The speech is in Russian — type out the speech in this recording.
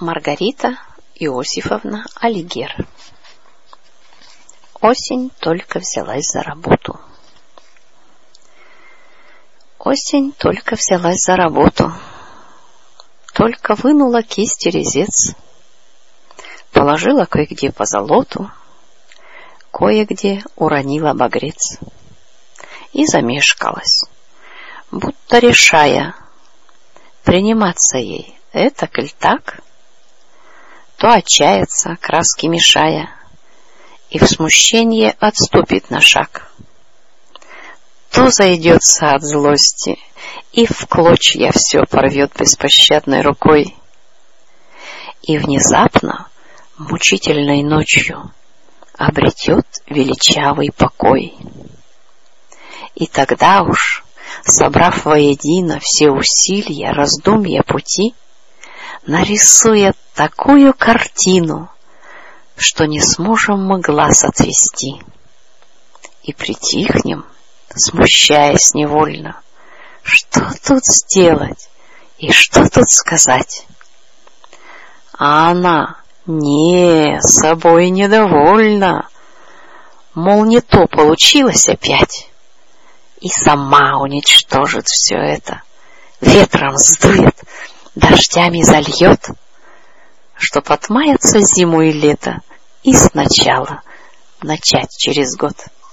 Маргарита Иосифовна Алигер. Осень только взялась за работу. Осень только взялась за работу. Только вынула кисти резец, положила кое-где позолоту, кое-где уронила багрец и замешкалась, будто решая, приниматься ей это коль так, то отчаяться, краски мешая, и в смущение отступит на шаг, то зайдется от злости и в клочья все порвет беспощадной рукой, и внезапно, мучительной ночью, обретет величавый покой. И тогда уж, собрав воедино все усилия, раздумья пути, нарисует такую картину, что не сможем мы глаз отвести, и притихнем, смущаясь невольно, что тут сделать и что тут сказать. А она не собой недовольна, мол, не то получилось опять, и сама уничтожит все это, ветром сдует, дождями зальет, чтоб отмаяться зиму и лето и сначала начать через год.